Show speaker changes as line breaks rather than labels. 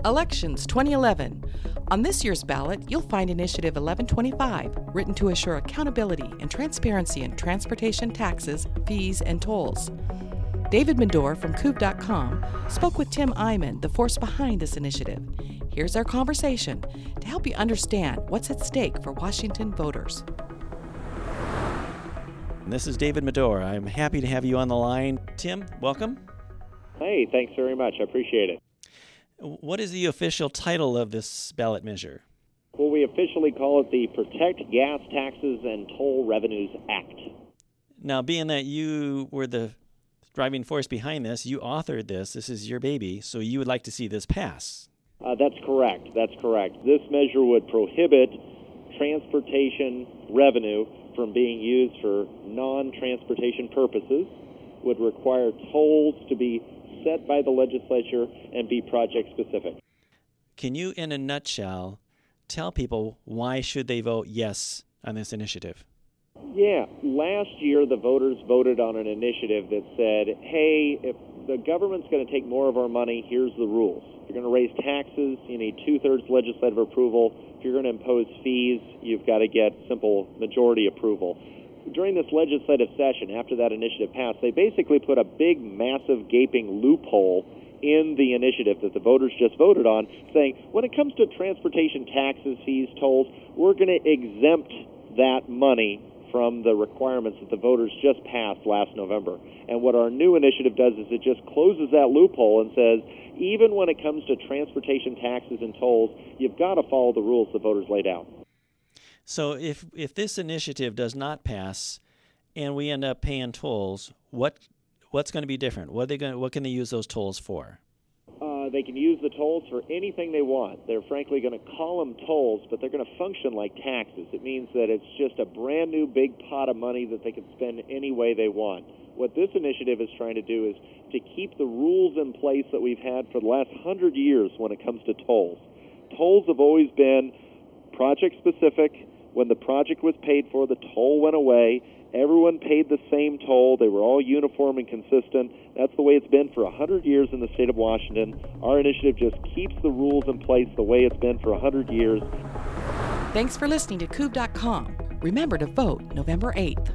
Elections 2011. On this year's ballot, you'll find Initiative 1125, written to assure accountability and transparency in transportation taxes, fees, and tolls. David Medore from Coov.com spoke with Tim Eyman, the force behind this initiative. Here's our conversation to help you understand what's at stake for Washington voters.
This is David Medore. I'm happy to have you on the line. Tim, welcome.
Hey, thanks very much. I appreciate it.
What is the official title of this ballot measure?
Well, we officially call it the Protect Gas Taxes and Toll Revenues Act.
Now, being that you were the driving force behind this, you authored this. This is your baby, so you would like to see this pass.
That's correct. This measure would prohibit transportation revenue from being used for non-transportation purposes, would require tolls to be set by the legislature and be project-specific.
Can you, in a nutshell, tell people why should they vote yes on this initiative?
Yeah, last year the voters voted on an initiative that said, hey, if the government's going to take more of our money, here's the rules. If you're going to raise taxes, you need 2/3 legislative approval. If you're going to impose fees, you've got to get simple majority approval. During this legislative session, after that initiative passed, they basically put a big, massive, gaping loophole in the initiative that the voters just voted on, saying, when it comes to transportation taxes, fees, tolls, we're going to exempt that money from the requirements that the voters just passed last November. And what our new initiative does is it just closes that loophole and says, even when it comes to transportation taxes and tolls, you've got to follow the rules the voters laid out.
So if this initiative does not pass and we end up paying tolls, what's going to be different? What can they use those tolls for?
They can use the tolls for anything they want. They're frankly going to call them tolls, but they're going to function like taxes. It means that it's just a brand new big pot of money that they can spend any way they want. What this initiative is trying to do is to keep the rules in place that we've had for the last 100 years when it comes to tolls. Tolls have always been project-specific. When the project was paid for, the toll went away. Everyone paid the same toll. They were all uniform and consistent. That's the way it's been for 100 years in the state of Washington. Our initiative just keeps the rules in place the way it's been for 100 years.
Thanks for listening to Coov.com. Remember to vote November 8th.